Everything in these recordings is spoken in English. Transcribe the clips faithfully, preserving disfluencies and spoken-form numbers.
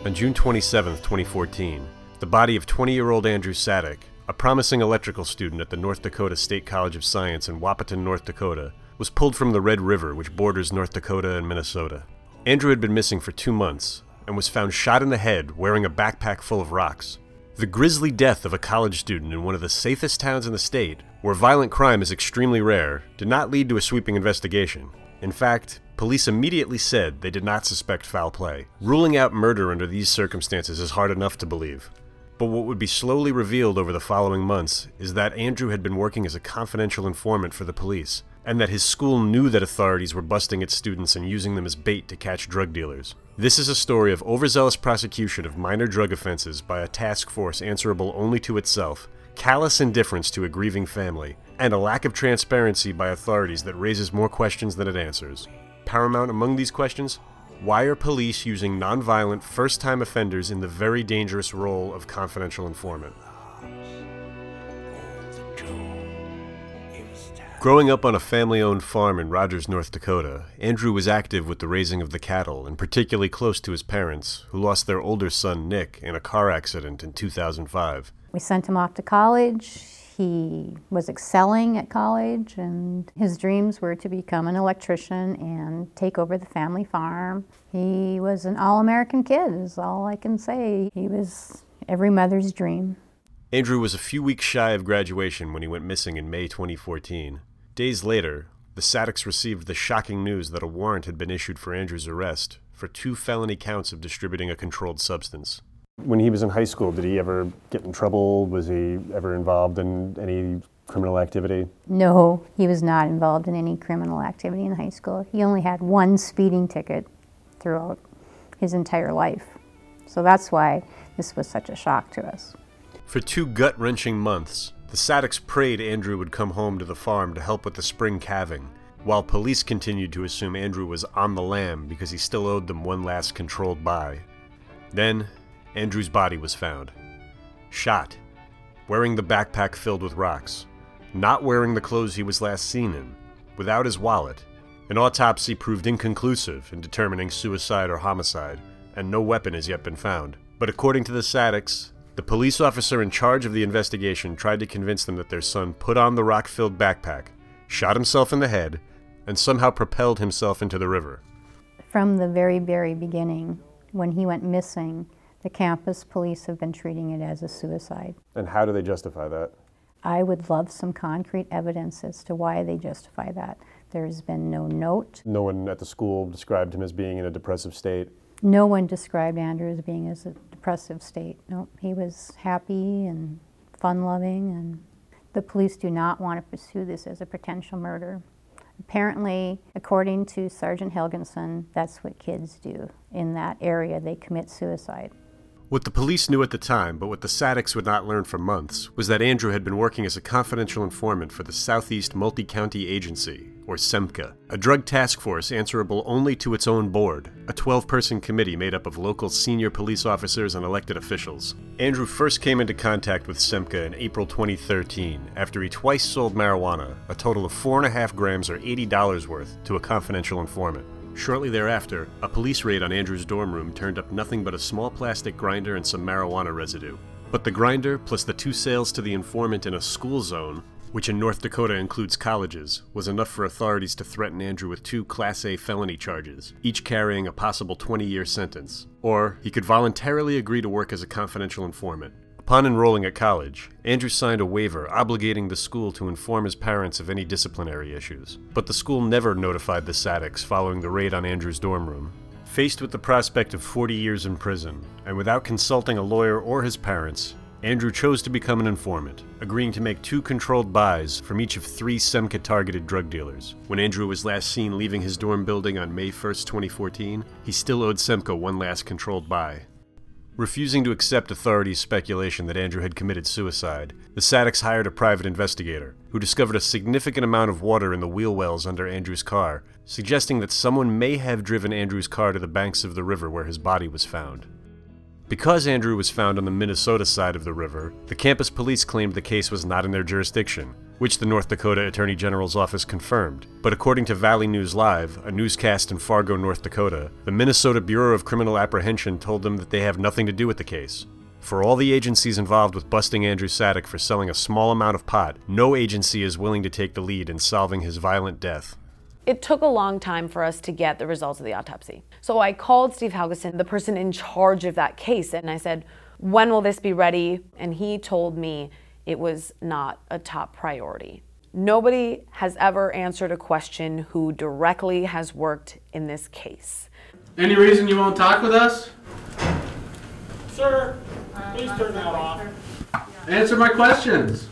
On June twenty-seventh, twenty fourteen, the body of twenty-year-old Andrew Sadek, a promising electrical student at the North Dakota State College of Science in Wahpeton, North Dakota, was pulled from the Red River, which borders North Dakota and Minnesota. Andrew had been missing for two months and was found shot in the head wearing a backpack full of rocks. The grisly death of a college student in one of the safest towns in the state, where violent crime is extremely rare, did not lead to a sweeping investigation. In fact, police immediately said they did not suspect foul play. Ruling out murder under these circumstances is hard enough to believe. But what would be slowly revealed over the following months is that Andrew had been working as a confidential informant for the police, and that his school knew that authorities were busting its students and using them as bait to catch drug dealers. This is a story of overzealous prosecution of minor drug offenses by a task force answerable only to itself, callous indifference to a grieving family, and a lack of transparency by authorities that raises more questions than it answers. Paramount among these questions: why are police using nonviolent, first-time offenders in the very dangerous role of confidential informant? Growing up on a family-owned farm in Rogers, North Dakota, Andrew was active with the raising of the cattle, and particularly close to his parents, who lost their older son, Nick, in a car accident in two thousand five. We sent him off to college. He was excelling at college, and his dreams were to become an electrician and take over the family farm. He was an all-American kid, is all I can say. He was every mother's dream. Andrew was a few weeks shy of graduation when he went missing in May twenty fourteen. Days later, the Sadeks received the shocking news that a warrant had been issued for Andrew's arrest for two felony counts of distributing a controlled substance. When he was in high school, did he ever get in trouble? Was he ever involved in any criminal activity? No, he was not involved in any criminal activity in high school. He only had one speeding ticket throughout his entire life. So that's why this was such a shock to us. For two gut-wrenching months, the Sadeks prayed Andrew would come home to the farm to help with the spring calving, while police continued to assume Andrew was on the lam because he still owed them one last controlled buy. Then, Andrew's body was found. Shot, wearing the backpack filled with rocks, not wearing the clothes he was last seen in, without his wallet. An autopsy proved inconclusive in determining suicide or homicide, and no weapon has yet been found. But according to the Sadeks, the police officer in charge of the investigation tried to convince them that their son put on the rock-filled backpack, shot himself in the head, and somehow propelled himself into the river. From the very, very beginning, when he went missing, the campus police have been treating it as a suicide. And how do they justify that? I would love some concrete evidence as to why they justify that. There's been no note. No one at the school described him as being in a depressive state? No one described Andrew as being in a depressive state. No, he was happy and fun-loving, and the police do not want to pursue this as a potential murder. Apparently, according to Sergeant Helgenson, that's what kids do in that area. They commit suicide. What the police knew at the time, but what the Sadeks would not learn for months, was that Andrew had been working as a confidential informant for the Southeast Multi-County Agency, or SEMCA, a drug task force answerable only to its own board, a twelve-person committee made up of local senior police officers and elected officials. Andrew first came into contact with SEMCA in April twenty thirteen, after he twice sold marijuana, a total of four and a half grams or eighty dollars worth, to a confidential informant. Shortly thereafter, a police raid on Andrew's dorm room turned up nothing but a small plastic grinder and some marijuana residue. But the grinder, plus the two sales to the informant in a school zone, which in North Dakota includes colleges, was enough for authorities to threaten Andrew with two Class A felony charges, each carrying a possible twenty-year sentence. Or he could voluntarily agree to work as a confidential informant. Upon enrolling at college, Andrew signed a waiver obligating the school to inform his parents of any disciplinary issues. But the school never notified the Sadeks following the raid on Andrew's dorm room. Faced with the prospect of forty years in prison, and without consulting a lawyer or his parents, Andrew chose to become an informant, agreeing to make two controlled buys from each of three SEMCA-targeted drug dealers. When Andrew was last seen leaving his dorm building on May first, twenty fourteen, he still owed SEMCA one last controlled buy. Refusing to accept authorities' speculation that Andrew had committed suicide, the Sadeks hired a private investigator, who discovered a significant amount of water in the wheel wells under Andrew's car, suggesting that someone may have driven Andrew's car to the banks of the river where his body was found. Because Andrew was found on the Minnesota side of the river, the campus police claimed the case was not in their jurisdiction, which the North Dakota Attorney General's office confirmed. But according to Valley News Live, a newscast in Fargo, North Dakota, the Minnesota Bureau of Criminal Apprehension told them that they have nothing to do with the case. For all the agencies involved with busting Andrew Sadek for selling a small amount of pot, no agency is willing to take the lead in solving his violent death. It took a long time for us to get the results of the autopsy. So I called Steve Helgeson, the person in charge of that case, and I said, when will this be ready? And he told me it was not a top priority. Nobody has ever answered a question who directly has worked in this case. Any reason you won't talk with us? Sir, please turn that off. Answer my questions.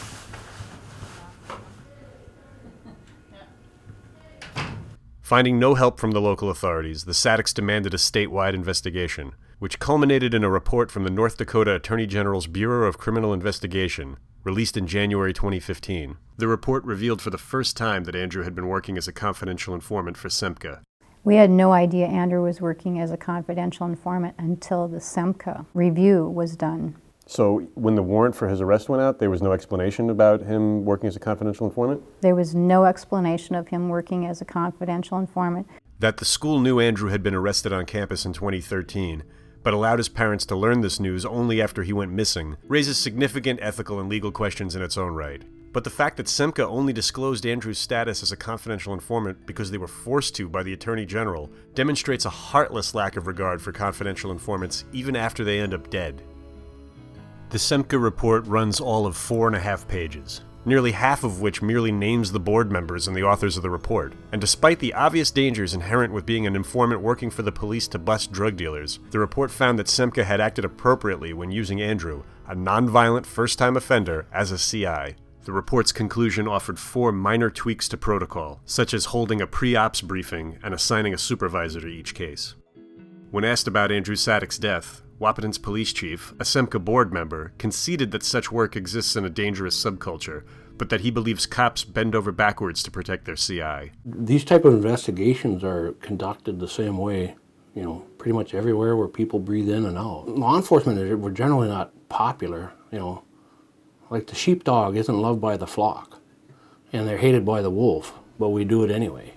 Finding no help from the local authorities, the Sadeks demanded a statewide investigation, which culminated in a report from the North Dakota Attorney General's Bureau of Criminal Investigation, released in January twenty fifteen. The report revealed for the first time that Andrew had been working as a confidential informant for Semka. We had no idea Andrew was working as a confidential informant until the Semka review was done. So when the warrant for his arrest went out, there was no explanation about him working as a confidential informant? There was no explanation of him working as a confidential informant. That the school knew Andrew had been arrested on campus in twenty thirteen, but allowed his parents to learn this news only after he went missing, raises significant ethical and legal questions in its own right. But the fact that Semka only disclosed Andrew's status as a confidential informant because they were forced to by the Attorney General demonstrates a heartless lack of regard for confidential informants even after they end up dead. The Semka report runs all of four and a half pages, nearly half of which merely names the board members and the authors of the report. And despite the obvious dangers inherent with being an informant working for the police to bust drug dealers, the report found that Semka had acted appropriately when using Andrew, a nonviolent first-time offender, as a C I. The report's conclusion offered four minor tweaks to protocol, such as holding a pre-ops briefing and assigning a supervisor to each case. When asked about Andrew Sadek's death, Wahpeton's police chief, a Semka board member, conceded that such work exists in a dangerous subculture, but that he believes cops bend over backwards to protect their C I. These type of investigations are conducted the same way, you know, pretty much everywhere where people breathe in and out. Law enforcement, we're generally not popular, you know. Like the sheepdog isn't loved by the flock, and they're hated by the wolf, but we do it anyway.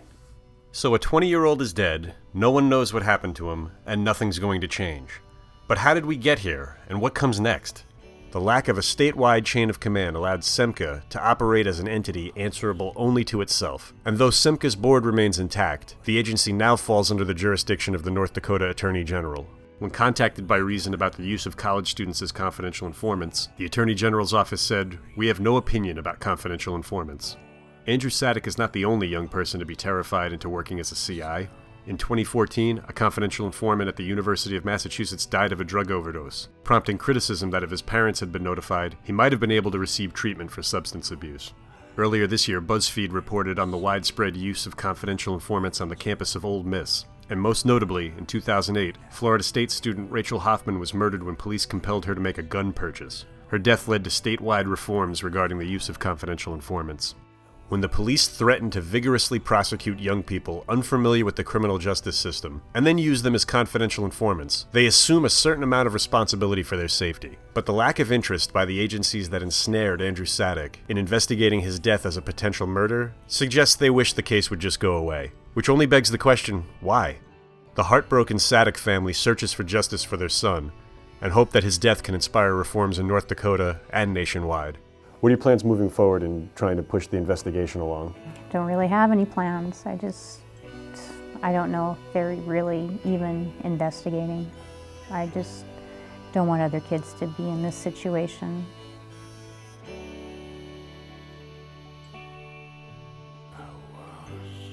So a twenty-year-old is dead, no one knows what happened to him, and nothing's going to change. But how did we get here, and what comes next? The lack of a statewide chain of command allowed Semka to operate as an entity answerable only to itself. And though Semka's board remains intact, the agency now falls under the jurisdiction of the North Dakota Attorney General. When contacted by Reason about the use of college students as confidential informants, the Attorney General's office said, "We have no opinion about confidential informants." Andrew Sadek is not the only young person to be terrified into working as a C I. In twenty fourteen, a confidential informant at the University of Massachusetts died of a drug overdose, prompting criticism that if his parents had been notified, he might have been able to receive treatment for substance abuse. Earlier this year, BuzzFeed reported on the widespread use of confidential informants on the campus of Ole Miss. And most notably, in two thousand eight, Florida State student Rachel Hoffman was murdered when police compelled her to make a gun purchase. Her death led to statewide reforms regarding the use of confidential informants. When the police threaten to vigorously prosecute young people unfamiliar with the criminal justice system, and then use them as confidential informants, they assume a certain amount of responsibility for their safety. But the lack of interest by the agencies that ensnared Andrew Sadek in investigating his death as a potential murder suggests they wish the case would just go away. Which only begs the question, why? The heartbroken Sadek family searches for justice for their son, and hope that his death can inspire reforms in North Dakota and nationwide. What are your plans moving forward in trying to push the investigation along? Don't really have any plans. I just, I don't know if they're really even investigating. I just don't want other kids to be in this situation. I was